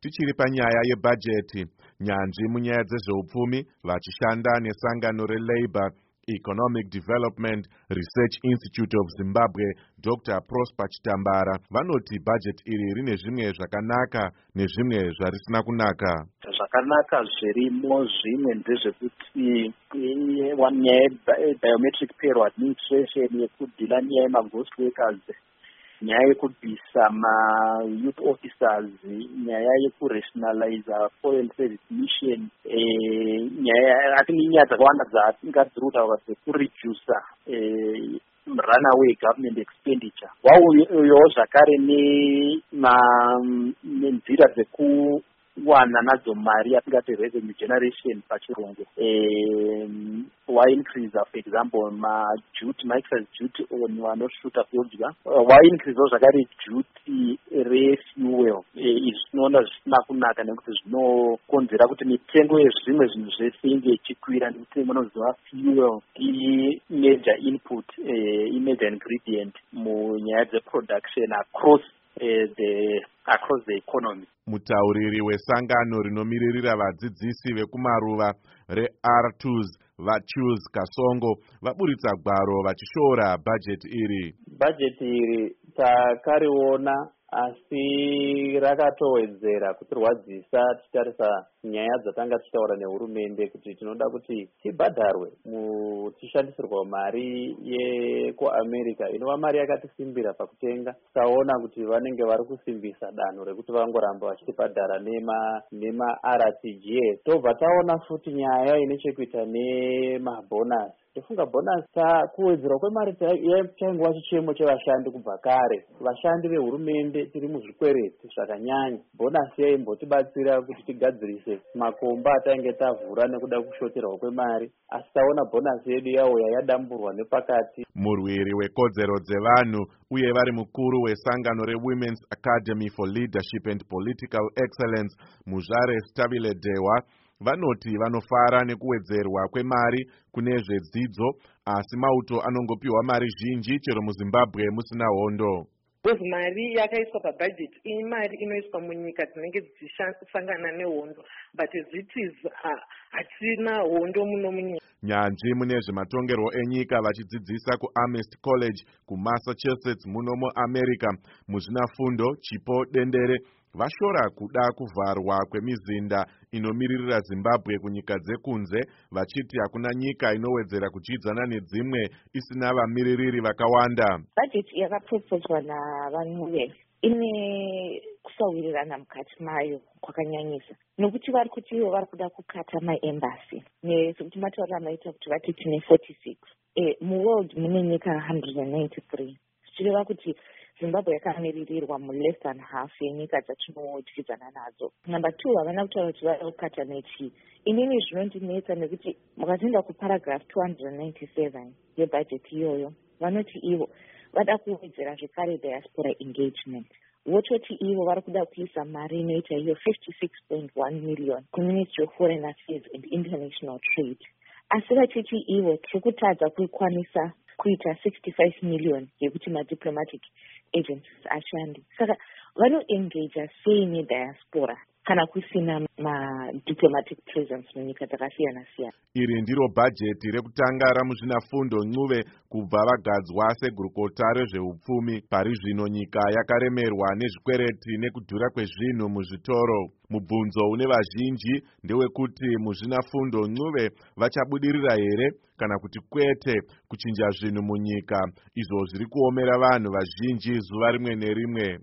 Tichiri panyaya yebhajeti, nyanzvi munyaya dzezveupfumi vachishanda nesangano reLabour Economic Development Research Institute of Zimbabwe, Dr. Prosper Chitambara, vanoti bhajeti iri rine zvimwe zvakanaka nezvimwe zvarisina kunaka. Zvakanaka zvirimo zvimwe ndezvekuti nyaya biometric payroll administration yekudhila nyaya yemaghost workers, nyaya yekubvisa ma-youth officers, nyaya yekurationalize foreign service mission, nyaya dzakawanda dzatingadziri kutaura sekuredusa runaway government expenditure. Wauyewo zvakare nenzira dzekuwana nadzo mari yatingati revenue generation pachirungu. Increase, for example, excise duty on vanosvuta kudya. Increase zvakare duty refuel. Izvi zvinoona zvisina kunaka nekuti zvinokonzera kuti mitengo yezvimwe zvinhu zvese inge ichikwira, nekuti munoziva fuel major input, major ingredient munyaya dzeproduction across the economy. Mutauriri wesangano rinomiririra vadzidzisi vekumaruva reR2s vaChoose Kasongo vaburitsa gwaro vachishora bhajeti iri. Bhajeti iri takariona asi rakatowedzera kutirwadzisa tichitarisa nyaya dzatanga tichitaura nehurumende kuti tinoda kuti tibhadharwe tichishandisirwa mari yekuAmerica inova mari yakatisimbira pakutenga. Taona kuti vanenge vari kusimbisa danho rekuti vangoramba vachitibhadhara nema-RTGA. Tobva taona futi nyaya ine chekuita nemabhonasi. Tofunga bonus kuwedzerwa kwemari chaingova chichemo chevashandi kubva kare. Vashandi vehurumende tiri muzvikwereti zvakanyanya. Bonasi yaimbotibatsira kuti tigadzirise makomba atainge tavhura nekuda kushoterwa kwemari, asi taona bonasi yedu yauya yadamburwa nepakati. Murwiri wekodzero dzevanhu uye vari mukuru wesangano reWomen's Academy for Leadership and Political Excellence, Muzvare Stabile Dewa, vanoti vanofara nekuwedzerwa kwemari kune zvedzidzo, asi mauto anongopiwa mari zhinji chero muZimbabwe musina hondo. Mari yakaiswa pabhajeti imari inoiswa munyika dzinenge dzichisangana nehondo, but zitis hatina hondo muno munyika. Nyanzvi mune zvematongerwo enyika vachidzidzisa kuAmherst College kuMassachusetts muno muAmerica muzvina fundo Chipo Dendere vashora kuda kuvharwa kwemizinda inomiririra Zimbabwe kunyika dzekunze, vachiti hakuna nyika inowedzera kuchidzana nedzimwe isina vamiririri vakawanda. Bhajeti yakapropozwa navanhuve ine kusawirirana mukati mayo kwakanyanyisa, nokuti vari kuti ivo vari kuda kukata maembassy sekuti mataurira maita kuti vati tine 46 muworld mune nyika 193, zvichireva kuti Zimbabwe yakamiririrwa less than half yenyika dzatinodyidzana nadzo. Number 2, havana kutaura kuti vada kukata nechi. Inini zvinondinetsa nekuti mukazoenda kuparagraph 297 yebhajeti iyoyo, vanoti ivo vada kuwedzera zvekare diaspora engagement. Vototi ivo vari kuda kuisa mari inoita iyo 56.1 million kuMinistry of Foreign Affairs and International Trade. Asi vachiti ivo tiri kutadza kuikwanisa kuita 65 million yekuti madiplomatic agencies ashandi. Saka vanoengaja sei nediaspora kana kusina ma-diplomatic presence munyika dzakasiyana-siyana. Iri ndiro bhajeti rekutanga ramuzvina fundo Ncube kubva vagadzwa segurukota rezveupfumi. Pari zvino nyika yakaremerwa nezvikwereti nekudhura kwezvinhu muzvitoro. Mubvunzo une vazhinji ndewekuti muzvina fundo Ncube vachabudirira here kana kuti kwete kuchinja zvinhu munyika, izvo zviri kuomera vanhu vazhinji zuva rimwe nerimwe.